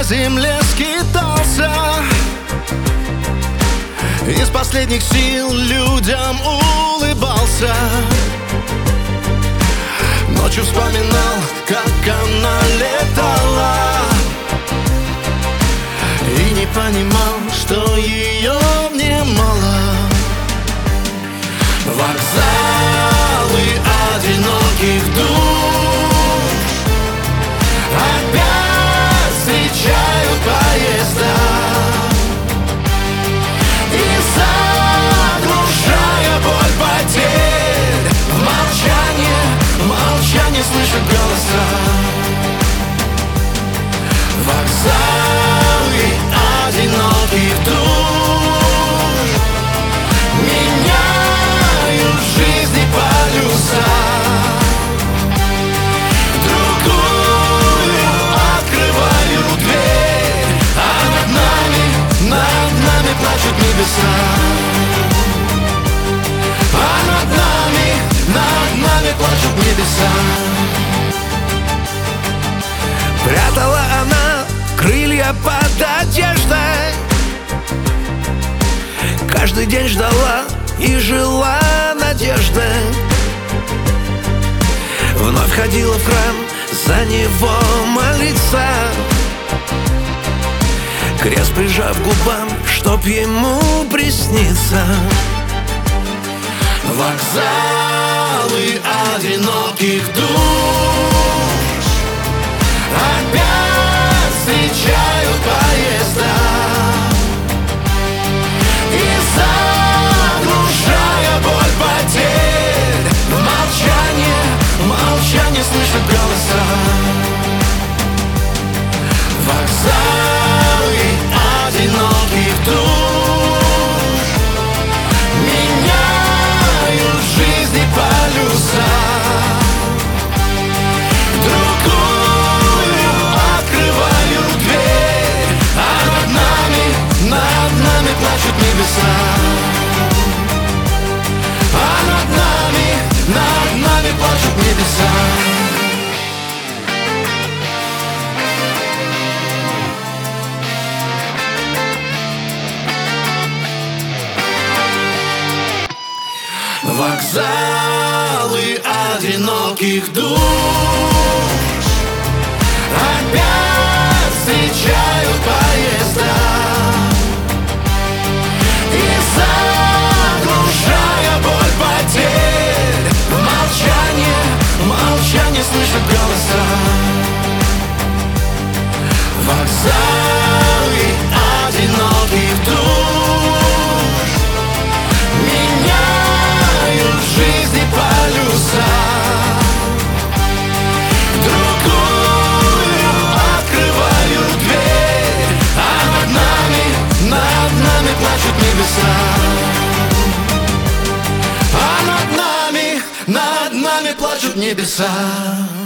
земле скитался, из последних сил людям улыбался. Ночью вспоминал, как она летала, и не понимал, что ее мне мало. Вокзалы одиноких душ опять встречают поезда, и заглушая боль потерь, в молчании слышат голоса. Вокзалы одиноких душ меняют жизни полюса, другую открывают дверь, а над нами плачут небеса. А над нами плачут небеса. Прятала она крылья под одеждой, каждый день ждала и жила надеждой. Вновь ходила в храм за него молиться, крест прижав к губам, чтоб ему присниться. Вокзалы одиноких душ опять встречают поезда, и заглушая боль потерь, в молчании слышат голоса. Вокзалы одиноких душ меняют жизни полюса, другую открывают дверь, а над нами плачут небеса. А над нами плачут небеса. Вокзалы одиноких душ опять встречают поезда, и заглушая боль потерь, в молчании слышат голоса. Вокзалы одиноких душ меняют жизни полюса, другую открывают дверь, а над нами плачут небеса. А над нами плачут небеса.